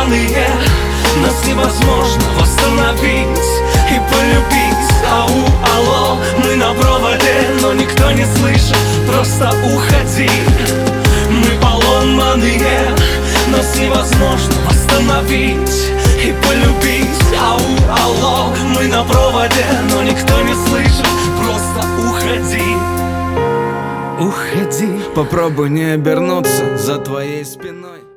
поломанные. Нас невозможно восстановить и полюбить. Ау, алло, мы на проводе, но никто не слышит, просто уходи. Мы поломанные, нас невозможно восстановить и полюбить. Ау, алло, мы на проводе, но никто не слышит, просто уходи. Уходи. Попробуй не обернуться за твоей спиной.